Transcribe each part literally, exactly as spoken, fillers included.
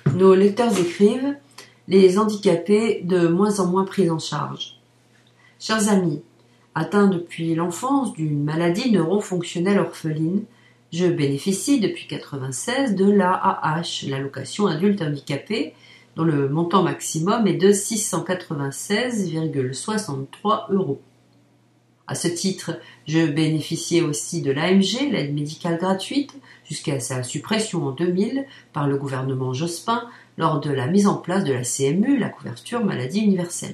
Nos lecteurs écrivent « Les handicapés de moins en moins pris en charge ». Chers amis, atteint depuis l'enfance d'une maladie neurofonctionnelle orpheline, je bénéficie depuis mille neuf cent quatre-vingt-seize de l'A A H, l'allocation adulte handicapé, dont le montant maximum est de six cent quatre-vingt-seize virgule soixante-trois euros. À ce titre, je bénéficiais aussi de l'A M G, l'aide médicale gratuite, jusqu'à sa suppression en deux mille par le gouvernement Jospin lors de la mise en place de la C M U, la couverture maladie universelle.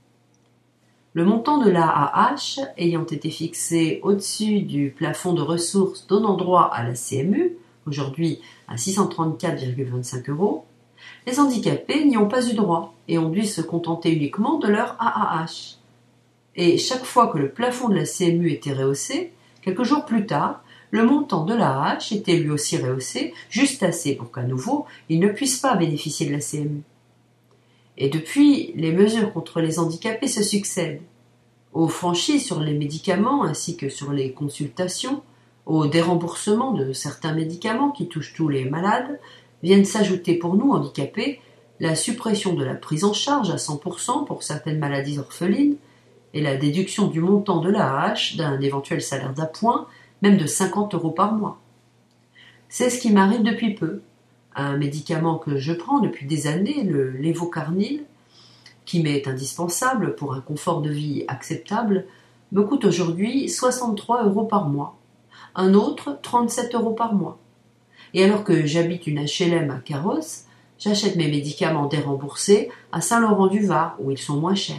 Le montant de l'A A H ayant été fixé au-dessus du plafond de ressources donnant droit à la C M U, aujourd'hui à six cent trente-quatre virgule vingt-cinq euros, les handicapés n'y ont pas eu droit et ont dû se contenter uniquement de leur A A H. Et chaque fois que le plafond de la C M U était rehaussé, quelques jours plus tard, le montant de l'A A H était lui aussi rehaussé, juste assez pour qu'à nouveau, ils ne puissent pas bénéficier de la C M U. Et depuis, les mesures contre les handicapés se succèdent. Aux franchises sur les médicaments ainsi que sur les consultations, au déremboursement de certains médicaments qui touchent tous les malades, viennent s'ajouter pour nous, handicapés, la suppression de la prise en charge à cent pour cent pour certaines maladies orphelines et la déduction du montant de l'A A H d'un éventuel salaire d'appoint, même de cinquante euros par mois. C'est ce qui m'arrive depuis peu. Un médicament que je prends depuis des années, le Levocarnil, qui m'est indispensable pour un confort de vie acceptable, me coûte aujourd'hui soixante-trois euros par mois. Un autre, trente-sept euros par mois. Et alors que j'habite une H L M à Carros, j'achète mes médicaments déremboursés à Saint-Laurent-du-Var, où ils sont moins chers.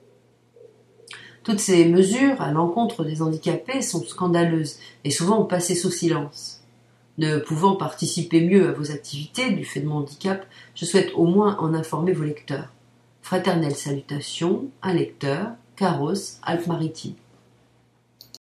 Toutes ces mesures à l'encontre des handicapés sont scandaleuses et souvent passées sous silence. Ne pouvant participer mieux à vos activités du fait de mon handicap, je souhaite au moins en informer vos lecteurs. Fraternelles salutations, un lecteur, Carros, Alpes-Maritimes.